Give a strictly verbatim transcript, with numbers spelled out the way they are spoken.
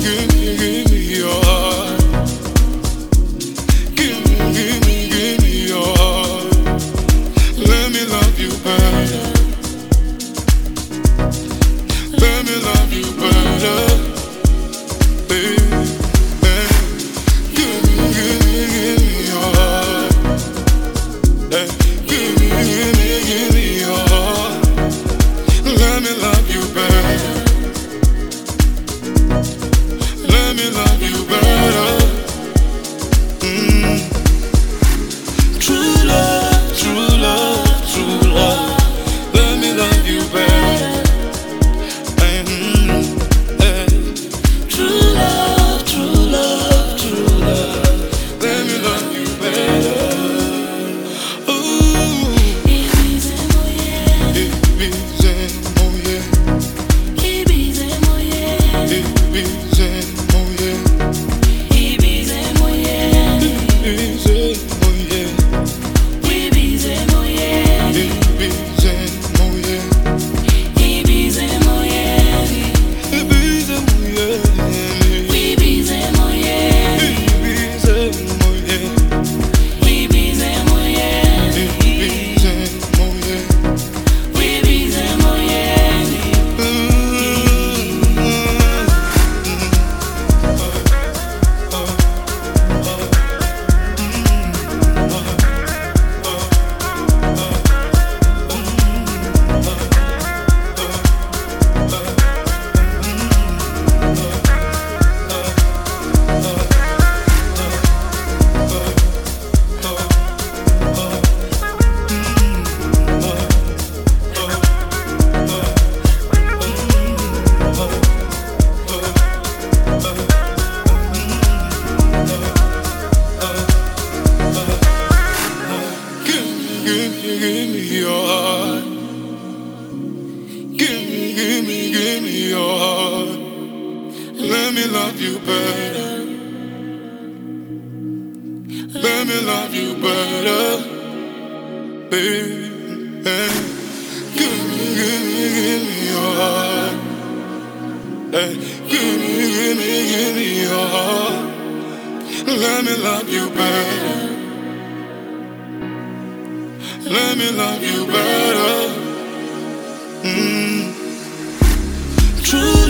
give me, give me your heart. Give me, give me, give me your heart. Let me love you better. Let me love you better. Baby, give me, give me, give me your heart. Hey, give me, give me, give me your heart. Let me love you better. Let me love you better. Mm. True love, true love, true love. Let me love you better. Mm. Hey. True love, true love, true love. Let me love you better. Give me your heart. Give me, give me, give me your heart. Let me love you better. Let me love you better, baby. Give me, give me, give me your heart. Hey, give me, give me, give me your heart. Let me love you better. Let me love you better. Mm. True.